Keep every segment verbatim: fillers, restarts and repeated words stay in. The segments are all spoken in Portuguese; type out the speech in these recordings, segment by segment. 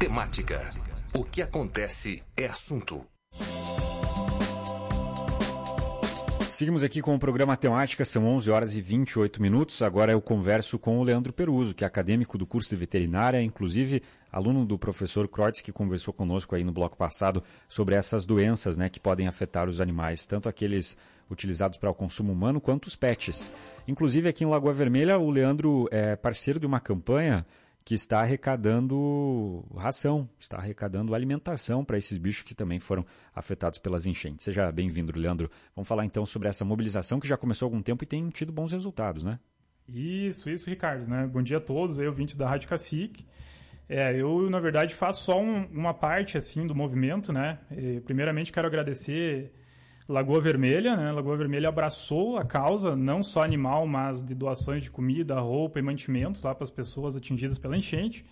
Temática. O que acontece é assunto. Seguimos aqui com o programa Temática, são onze horas e vinte e oito minutos. Agora eu converso com o Leandro Peruso, que é acadêmico do curso de veterinária, inclusive aluno do professor Kreutz, que conversou conosco aí no bloco passado sobre essas doenças, né, que podem afetar os animais, tanto aqueles utilizados para o consumo humano quanto os pets. Inclusive aqui em Lagoa Vermelha, o Leandro é parceiro de uma campanha que está arrecadando ração, está arrecadando alimentação para esses bichos que também foram afetados pelas enchentes. Seja bem-vindo, Leandro. Vamos falar então sobre essa mobilização que já começou há algum tempo e tem tido bons resultados, né? Isso, isso, Ricardo, né? Bom dia a todos, eu, ouvintes da Rádio Cacique. É, eu, na verdade, faço só um, uma parte, assim, do movimento, né? E, primeiramente, quero agradecer Lagoa Vermelha, né? Lagoa Vermelha abraçou a causa, não só animal, mas de doações de comida, roupa e mantimentos lá para as pessoas atingidas pela enchente.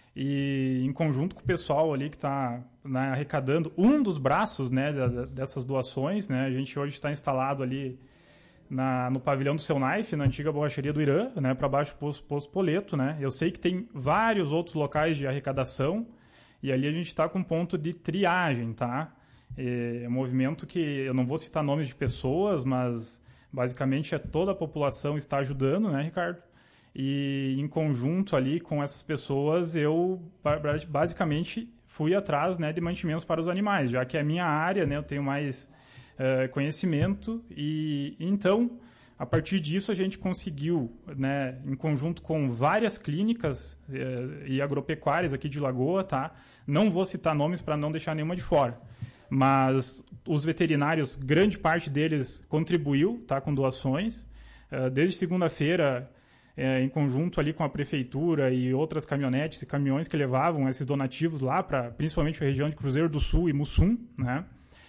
E em conjunto com o pessoal ali que está, né, arrecadando um dos braços, né, dessas doações, né? A gente hoje está instalado ali na, no pavilhão do Seu Knife, na antiga borracharia do Irã, né, para baixo do posto, posto Poleto, né? Eu sei que tem vários outros locais de arrecadação e ali a gente está com um ponto de triagem, tá? É um movimento que eu não vou citar nomes de pessoas, mas basicamente é toda a população está ajudando, né, Ricardo? E em conjunto ali com essas pessoas eu basicamente fui atrás, né, de mantimentos para os animais, já que é a minha área, né, eu tenho mais uh, conhecimento e então a partir disso a gente conseguiu, né, em conjunto com várias clínicas uh, e agropecuárias aqui de Lagoa, tá? Não vou citar nomes para não deixar nenhuma de fora. Mas os veterinários, grande parte deles contribuiu, tá, com doações. Uh, desde segunda-feira, uh, em conjunto ali com a prefeitura e outras caminhonetes e caminhões que levavam esses donativos lá para principalmente a região de Cruzeiro do Sul e Mussum, né?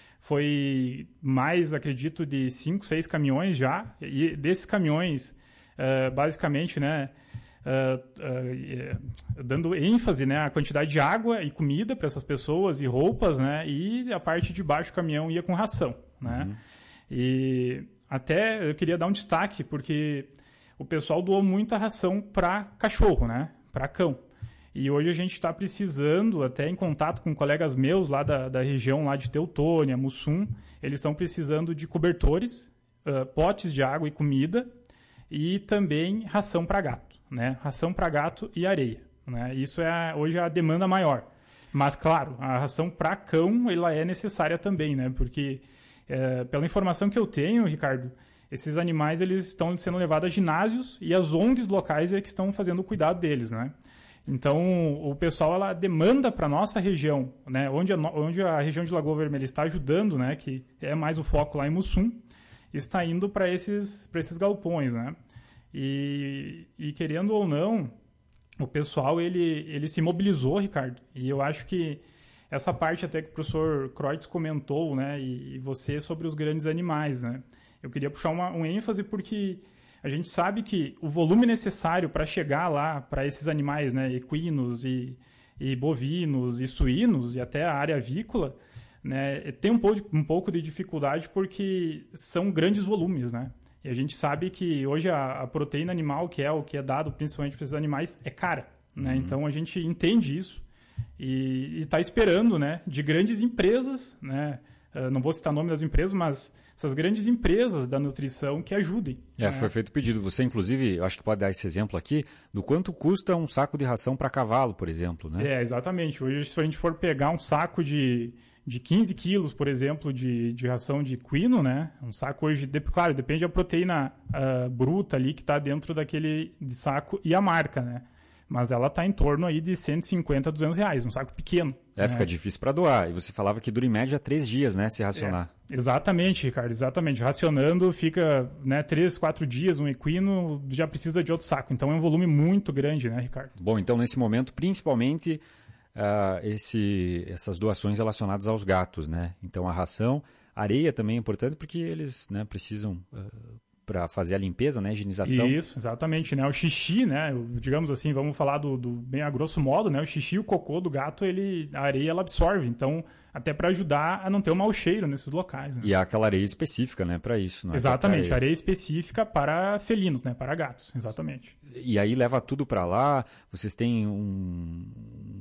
Foi mais, acredito, de cinco, seis caminhões já. E desses caminhões, uh, basicamente, né, Uh, uh, uh, dando ênfase, né, à quantidade de água e comida para essas pessoas e roupas, né, e a parte de baixo do caminhão ia com ração, né. Uhum. E até eu queria dar um destaque porque o pessoal doou muita ração para cachorro, né, para cão. E hoje a gente está precisando, até em contato com colegas meus lá da, da região lá de Teutônia, Mussum, eles estão precisando de cobertores, uh, potes de água e comida e também ração para gato. Né? Ração para gato e areia. Né? Isso é hoje a demanda maior. Mas, claro, a ração para cão ela é necessária também, né? Porque, é, pela informação que eu tenho, Ricardo, esses animais eles estão sendo levados a ginásios e as O N Gs locais é que estão fazendo o cuidado deles. Né? Então, o pessoal ela demanda para a nossa região, né? onde, a, onde a região de Lagoa Vermelha está ajudando, né? Que é mais o foco lá em Mussum, está indo para esses, para esses galpões, né? E, e querendo ou não, o pessoal ele, ele se mobilizou, Ricardo, e eu acho que essa parte até que o professor Kreutz comentou, né, e, e você sobre os grandes animais, né, eu queria puxar uma, um ênfase porque a gente sabe que o volume necessário para chegar lá para esses animais, né, equinos e, e bovinos e suínos e até a área avícola, né, tem um pouco, um pouco de dificuldade porque são grandes volumes, né. E a gente sabe que hoje a, a proteína animal, que é o que é dado principalmente para esses animais, é cara. Né? Uhum. Então a gente entende isso e está esperando, né, de grandes empresas, né, uh, não vou citar o nome das empresas, mas essas grandes empresas da nutrição que ajudem. É, né? Foi feito o pedido. Você, inclusive, eu acho que pode dar esse exemplo aqui, do quanto custa um saco de ração para cavalo, por exemplo. Né? É, exatamente. Hoje, se a gente for pegar um saco de... de quinze quilos, por exemplo, de, de ração de equino, né? Um saco hoje, de, claro, depende da proteína uh, bruta ali que está dentro daquele de saco e a marca, né? Mas ela está em torno aí de cento e cinquenta a duzentos reais, um saco pequeno. É, né? Fica difícil para doar. E você falava que dura em média três dias, né, se racionar. É, exatamente, Ricardo, exatamente. Racionando fica, né, três, quatro dias, um equino já precisa de outro saco. Então é um volume muito grande, né, Ricardo? Bom, então nesse momento, principalmente... Uh, esse, essas doações relacionadas aos gatos, né? Então a ração, areia também é importante porque eles, né, precisam uh, para fazer a limpeza, né, a higienização. Isso, exatamente, né? O xixi, né? Digamos assim, vamos falar do, do bem a grosso modo, né? O xixi e o cocô do gato, ele, a areia ela absorve, então até para ajudar a não ter um mau cheiro nesses locais. Né? E há aquela areia específica, né, para isso. Não é exatamente, areia. areia específica para felinos, né, para gatos, exatamente. E aí leva tudo para lá. Vocês têm um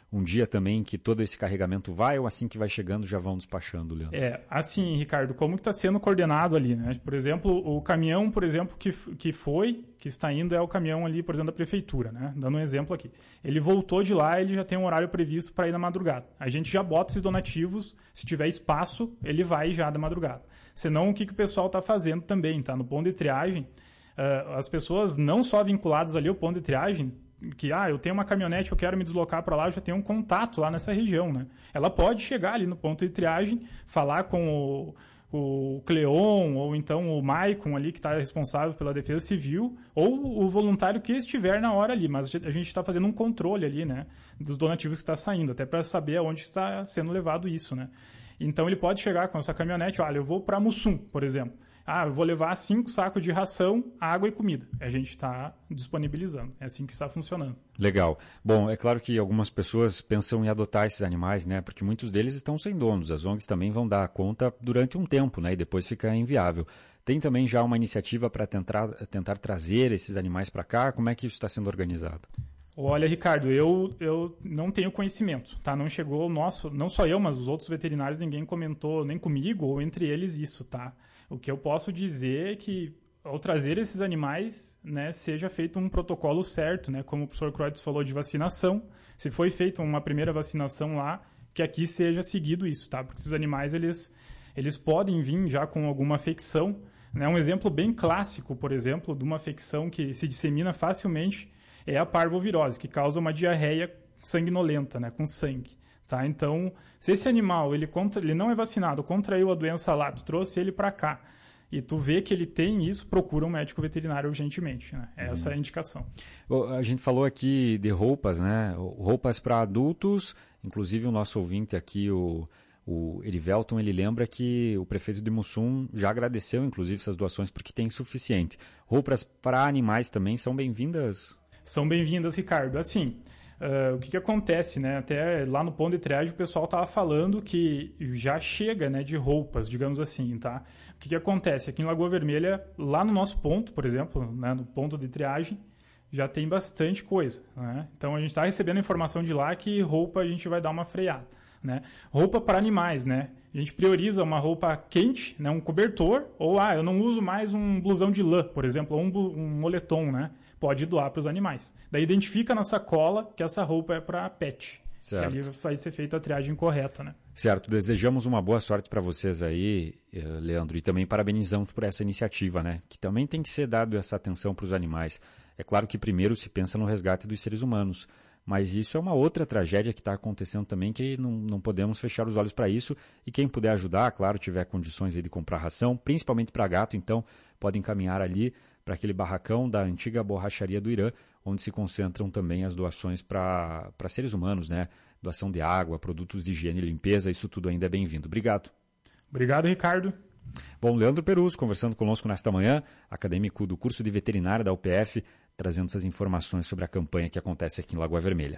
um dia também que todo esse carregamento vai, ou assim que vai chegando já vão despachando, Leandro? É, assim, Ricardo, como que está sendo coordenado ali, né? Por exemplo, o caminhão, por exemplo, que, que foi, que está indo é o caminhão ali, por exemplo, da prefeitura, né? Dando um exemplo aqui. Ele voltou de lá, ele já tem um horário previsto para ir na madrugada. A gente já bota esses donativos, se tiver espaço, ele vai já da madrugada. Senão, o que, que o pessoal está fazendo também, tá? No ponto de triagem, uh, as pessoas não só vinculadas ali ao ponto de triagem, que, ah, eu tenho uma caminhonete, eu quero me deslocar para lá, eu já tenho um contato lá nessa região, né? Ela pode chegar ali no ponto de triagem, falar com o, o Cleon, ou então o Maicon ali, que está responsável pela defesa civil, ou o voluntário que estiver na hora ali, mas a gente está fazendo um controle ali, né? Dos donativos que está saindo, até para saber aonde está sendo levado isso, né? Então ele pode chegar com essa caminhonete, olha, eu vou para Mussum, por exemplo. Ah, eu vou levar cinco sacos de ração, água e comida. A gente está disponibilizando. É assim que está funcionando. Legal. Bom, é claro que algumas pessoas pensam em adotar esses animais, né? Porque muitos deles estão sem donos. As O N Gs também vão dar conta durante um tempo, né? E depois fica inviável. Tem também já uma iniciativa para tentar, tentar trazer esses animais para cá? Como é que isso está sendo organizado? Olha, Ricardo, eu, eu não tenho conhecimento, tá? Não chegou o nosso, não só eu, mas os outros veterinários, ninguém comentou nem comigo ou entre eles isso, tá? O que eu posso dizer é que ao trazer esses animais, né, seja feito um protocolo certo, né? Como o professor Kreutz falou de vacinação, se foi feita uma primeira vacinação lá, que aqui seja seguido isso, tá? Porque esses animais, eles, eles podem vir já com alguma afecção, né? Um exemplo bem clássico, por exemplo, de uma afecção que se dissemina facilmente é a parvovirose, que causa uma diarreia sanguinolenta, né, com sangue. Tá? Então, se esse animal ele, contra, ele não é vacinado, contraiu a doença lá, tu trouxe ele para cá, e tu vê que ele tem isso, procura um médico veterinário urgentemente. Né? Essa uhum. é a indicação. A gente falou aqui de roupas, né? Roupas para adultos, inclusive o nosso ouvinte aqui, o, o Erivelton, ele lembra que o prefeito de Mussum já agradeceu, inclusive, essas doações, porque tem suficiente. Roupas para animais também são bem-vindas? São bem-vindas, Ricardo. Assim, uh, o que, que acontece, né? Até lá no ponto de triagem o pessoal estava falando que já chega, né, de roupas, digamos assim, tá? O que, que acontece? Aqui em Lagoa Vermelha, lá no nosso ponto, por exemplo, né, no ponto de triagem, já tem bastante coisa, né? Então a gente está recebendo informação de lá que roupa a gente vai dar uma freada, né? Roupa para animais, né? A gente prioriza uma roupa quente, né, um cobertor, ou ah, eu não uso mais um blusão de lã, por exemplo, ou um, um moletom, né? Pode doar para os animais. Daí identifica na sacola que essa roupa é para pet. Certo. Ali vai ser feita a triagem correta, né? Certo. Desejamos uma boa sorte para vocês aí, Leandro, e também parabenizamos por essa iniciativa, né? Que também tem que ser dado essa atenção para os animais. É claro que primeiro se pensa no resgate dos seres humanos, mas isso é uma outra tragédia que está acontecendo também, que não, não podemos fechar os olhos para isso. E quem puder ajudar, claro, tiver condições aí de comprar ração, principalmente para gato, então pode encaminhar ali para aquele barracão da antiga borracharia do Irã, onde se concentram também as doações para seres humanos, né? Doação de água, produtos de higiene e limpeza, isso tudo ainda é bem-vindo. Obrigado. Obrigado, Ricardo. Bom, Leandro Perus conversando conosco nesta manhã, acadêmico do curso de veterinária da U P F, trazendo essas informações sobre a campanha que acontece aqui em Lagoa Vermelha.